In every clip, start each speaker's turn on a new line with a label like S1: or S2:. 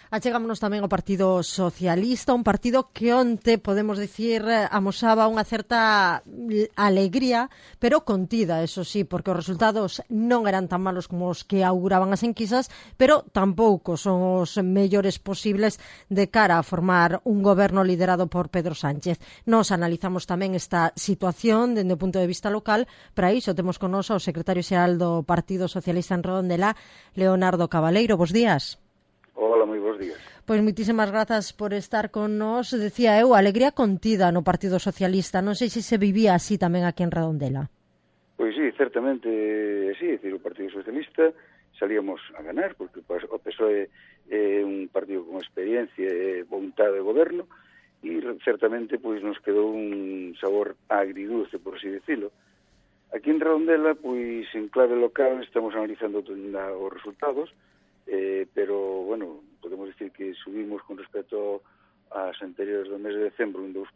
S1: Achegámonos tamén ao Partido Socialista, un partido que onte, podemos dicir, amosaba unha certa alegría, pero contida, eso sí, porque os resultados non eran tan malos como os que auguraban as enquisas, pero tampouco son os mellores posibles de cara a formar un goberno liderado por Pedro Sánchez. Nos analizamos tamén esta situación dende o punto de vista local. Para iso temos con nos ao secretario xeral do Partido Socialista en Redondela, Leonardo Cabaleiro. Bos días.
S2: Hola, moi bons días.
S1: Pois moitísimas grazas por estar con nos. Decía eu, alegría contida no Partido Socialista. Non sei se se vivía así tamén aquí en Redondela.
S2: Pois sí, certamente sí, é dicir, o Partido Socialista salíamos a ganar, porque o PSOE é un partido con experiencia e vontade de goberno, e certamente pois nos quedou un sabor agridulce, por así decirlo. Aquí en Redondela, pois en clave local, estamos analizando os resultados, pero, bueno, podemos decir que subimos con respecto ás anteriores do mes de decembro un 2%,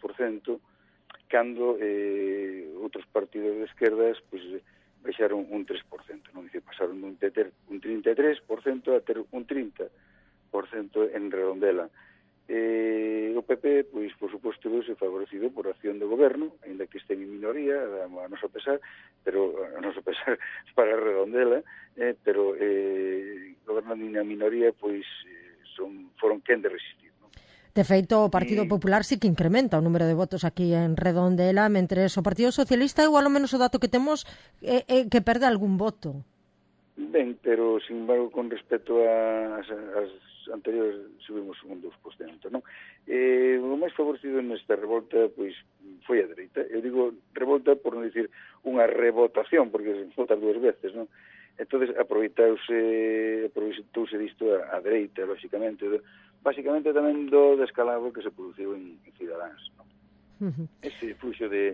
S2: cando outros partidos de esquerdas pois baixaron un 3%, non? Dice, pasaron de ter un 33% a ter un 30% en Redondela. O PP, pois, por suposto, se favorecido por a acción do goberno, ainda que estén en minoría, a noso pesar, pero a noso pesar para Redondela, pero gobernando na minoría, pois, foron quen de resistir.
S1: De feito, o Partido Popular sí que incrementa o número de votos aquí en Redondela, mentres o Partido Socialista, igual ao menos o dato que temos, que perde algún voto.
S2: Ben, pero, sin embargo, con respecto ás anteriores, subimos un 2%, non? O máis favorecido nesta revolta, pois, foi a dereita. Eu digo revolta por non dicir unha rebotación, porque se votar dúas veces, non? Entonces aproveitouse disto a dereita, lóxicamente, basicamente tamén do descalabro que se produciu en Cidadáns, non? Ese fluxo de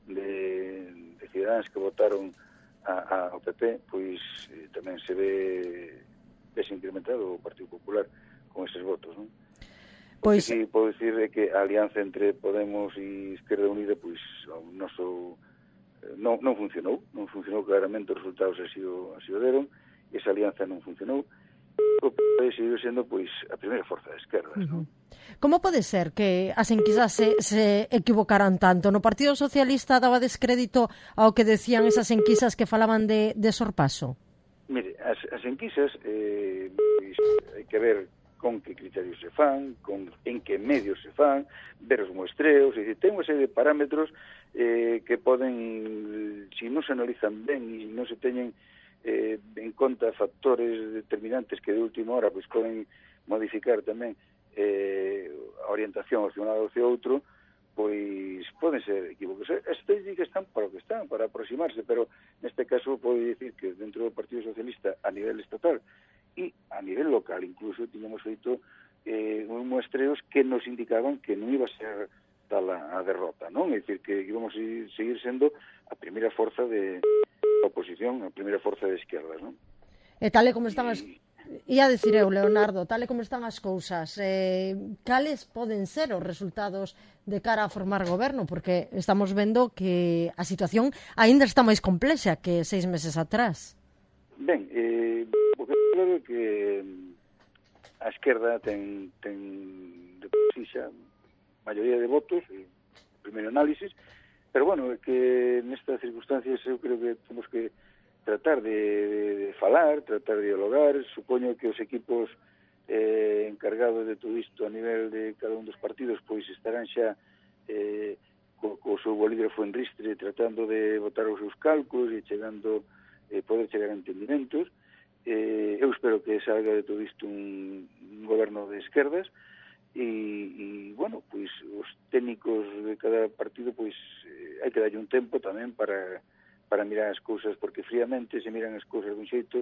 S2: Cidadáns que votaron ao PP, pois tamén se ve desincrementado o Partido Popular con eses votos, non? Pois sí, podo dicir que a alianza entre Podemos e Izquierda Unida, pois, o noso non funcionou claramente, os resultados así o deron, e esa alianza non funcionou. O PP seguiu sendo, pois, a primeira forza de esquerdas, non?
S1: Como pode ser que as enquisas se equivocaran tanto? No Partido Socialista daba descrédito ao que decían esas enquisas que falaban de sorpaso?
S2: Mire, as enquisas hai que ver con que criterios se fan, en que medios se fan, ver os muestreos, é dicir, ten unha serie de parámetros que poden, se non se analizan ben e non se teñen en conta factores determinantes que de última hora pois poden modificar tamén a orientación hacia un lado ou hacia outro, pois poden ser equívocos. As estadísticas están para o que están, para aproximarse, pero neste caso pode dicir que dentro do Partido Socialista a nivel estatal e a nivel local incluso tiñamos feito uns muestreos que nos indicaban que non iba a ser tal a derrota, non? É dicir, que íbamos a seguir sendo a primeira forza de oposición, a primeira forza de esquerdas, non?
S1: E tal e como están as... Ia dicir eu, Leonardo, tal e como están as cousas, cales poden ser os resultados de cara a formar goberno? Porque estamos vendo que a situación aínda está máis complexa que 6 meses atrás. Ben,
S2: porque claro que a esquerda ten de por xa maioría de votos, primeiro análisis, pero bueno, é que nestas circunstancias eu creo que temos que tratar de falar, tratar de dialogar. Supoño que os equipos encargados de todo isto a nivel de cada un dos partidos pois estarán xa co seu bolígrafo en ristre tratando de botar os seus cálculos e poder chegar a entendimentos. Eu espero que salga de todo isto un goberno de esquerdas e bueno, pois os técnicos de cada partido pois hai que darlle un tempo tamén para mirar as cousas, porque fríamente se miran as cousas dun xeito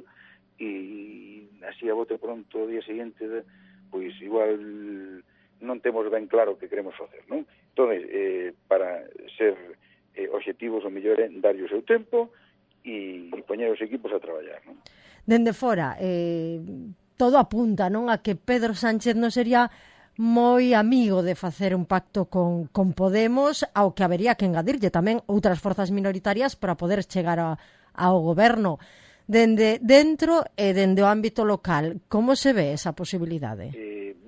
S2: e así a bote pronto o día seguinte pois igual non temos ben claro o que queremos facer, non? Entón, para ser obxectivos o mellor é darlle o seu tempo e poñer os equipos a traballar, non?
S1: Dende fora, todo apunta, non, a que Pedro Sánchez non sería moi amigo de facer un pacto con Podemos, ao que habería que engadirlle tamén outras forzas minoritarias para poder chegar ao goberno. Dende dentro e dende o ámbito local, como se ve esa posibilidade?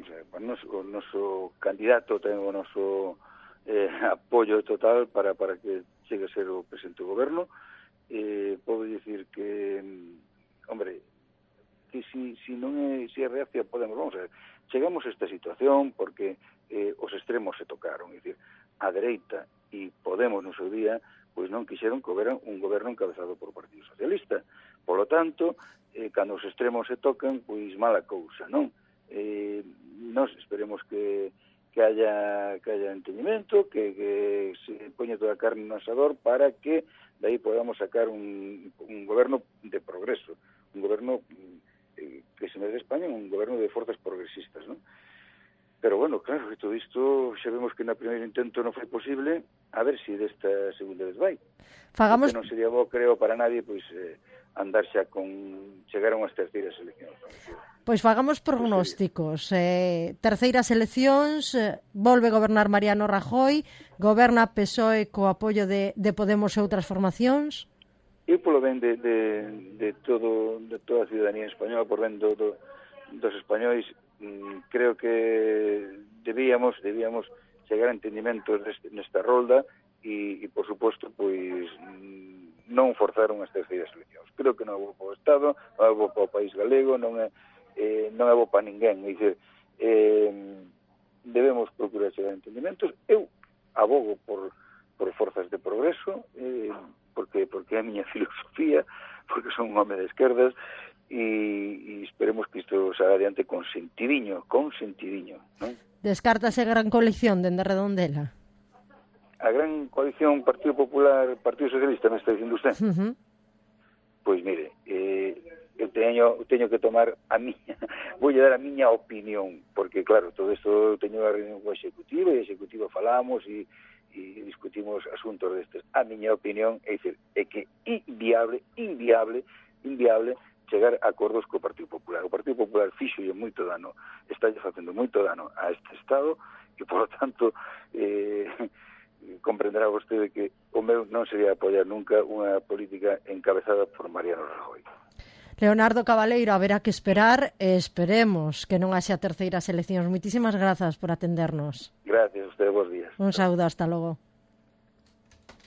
S2: o noso candidato ten o noso apoio total para que chegue a ser o presidente do goberno. Podo dicir que, hombre, que si non é reacción podemos, vamos a ver, chegamos a esta situación porque os extremos se tocaron, é dicir, a dereita e Podemos no seu día pois non quixeron que houbera un goberno encabezado por o Partido Socialista. Por lo tanto, cando os extremos se tocan, pois mala cousa, non? Nós esperemos que haya entendimento, que se poña toda a carne no asador para que de aí podamos sacar un goberno de progreso, un goberno que se merece España, un goberno de forzas progresistas, non? Pero, bueno, claro, que todo isto xa vemos que na primeiro intento non foi posible, a ver se desta segunda vez vai.
S1: Fagamos...
S2: Porque non sería bo, creo, para nadie, pois, andar xa con... chegar a unhas terceiras eleccións.
S1: Pois fagamos prognósticos. Terceiras eleccións, volve gobernar Mariano Rajoy, goberna PSOE co apoio de Podemos e outras formacións?
S2: Eu, polo ben de toda a ciudadanía española, por ben dos españois, creo que debíamos chegar a entendimentos nesta rolda e por suposto, pois, non forzar unhas terceiras eleccións. Creo que non é bo para o Estado, non é bo para o país galego, non é bo para ninguén. É dicir, debemos procurar chegar a entendimentos. Eu abogo por forzas de progreso, porque é a miña filosofía, porque son un home de esquerdas, e esperemos que isto saia adiante con sentidiño, non?
S1: Descártase a gran coalición dende Redondela?
S2: A gran coalición Partido Popular, Partido Socialista, me está dicindo usted? Pois mire, eu teño que tomar a miña, voulle dar a miña opinión, porque claro, todo isto teño a reunión co Executivo, e a Executivo falamos e discutimos asuntos destes. A miña opinión é dicir, é que inviable chegar a acordos co Partido Popular. O Partido Popular fíxolle moito dano, está facendo moito dano a este Estado, e, por lo tanto, comprenderá vostede que o meu non sería apoiar nunca unha política encabezada por Mariano Rajoy.
S1: Leonardo Cabaleiro, haberá que esperar e esperemos que non haxa terceiras eleccións. Moitísimas grazas por atendernos.
S2: Gracias a usted, bons días.
S1: Un saúdo, hasta logo.